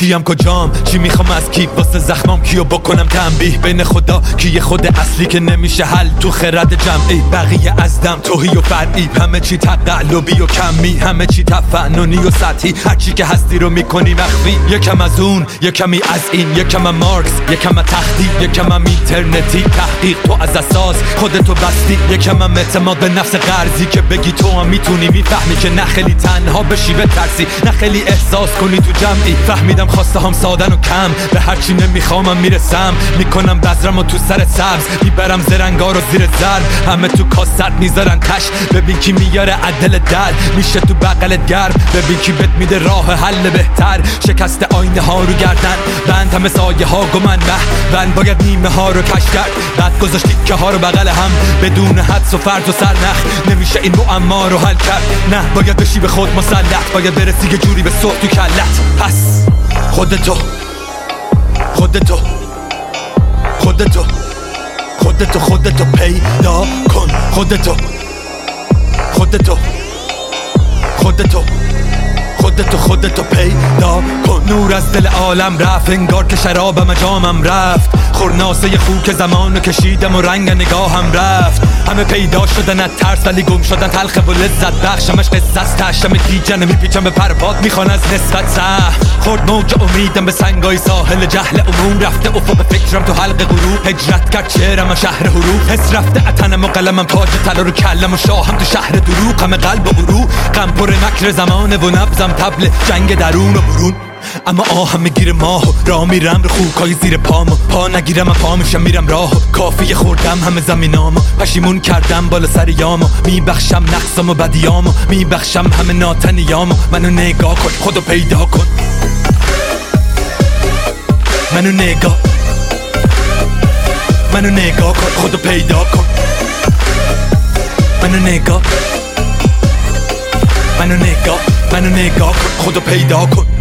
کیم کجام، چی میخوام از کی، واسه زخمام کیو بکنم تنبیه، بین خدا کیه خود اصلی که نمیشه حل تو خرد جمعی، بقیه از دم توهی و فرعی، همه چی تقلبی و کمی، همه چی تفننی و سطحی، هرچی که هستی رو میکنی مخفی، یکم از اون یکمی از این، یکم مارکس یکم تختی، یکم اینترنتی تحقیق، تو از اساس خودتو بستی، یکم اعتماد به نفس قرضی که بگی تو هم میتونی، میفهمی که نه خیلی تنها بشی بترسی، نه خیلی احساس کنی تو جمعی، فهمیدم خواسته هم سادن و کم، به هرچی نمیخوامم میرسم، میکنم بذرم و تو سر سبز، میبرم زرنگا رو زیر ضرب، همه تو کاست میذارن تش، ببین کی میاره عدل در، میشه تو بغلت گرم، ببین کی بهت میده راه حل بهتر، شکست آینه ها رو گردن بند، همه سایه ها گمن بند، باید نیمه ها رو کش کرد، بعد گذاشت تیکه ها رو بغل هم، بدون حدس و فرض و سرنخ، نمیشه این معما رو حل کرد، نه باید بشی به خود مسلط، باید برسی یه جوری به صبح تو کلت، پس خودتو خودتو خودتو خودتو خودتو پیدا کن، خودتو خودتو خودتو خودتو خودتو پیدا کن، نور از دل عالم رفت، انگار که شرابم جامم رفت، خورناسه خوک زمانو کشیدم و رنگ نگاهم رفت، همه پیدا شدن از ترس ولی گم شدن تلخ و لذت بخشمش قصه است، تشتم گیجن میپیچم به پرپاد، میخوان از نسبت سه خورد موج امیدم به سنگای ساحل جهل عموم، رفته افق فکرم تو حلق غروب، هجرت کرد شعرم شهر حروف، حس رفته اتنم و قلمم تاج طلا رو کلم و شاهم تو شهر دروغ، غم قلب و غرور، غم پر مکر زمانه و نبضم تبل جنگ درون و برون، اما آهم میگیره ماهو، راه میرم رو خوکای زیر پامو، پا نگیرم پا میشم میرم راهو، کافیه خوردم همه زمینامو، پشیمون کردم بالا سر یامو، میبخشم نقصم و بدیامو، میبخشم همه ناتنیامو، منو نگاه کن خودو پیدا کن، منو نگاه کن خودو پیدا کن، منو نگاه کن خودو پیدا کن.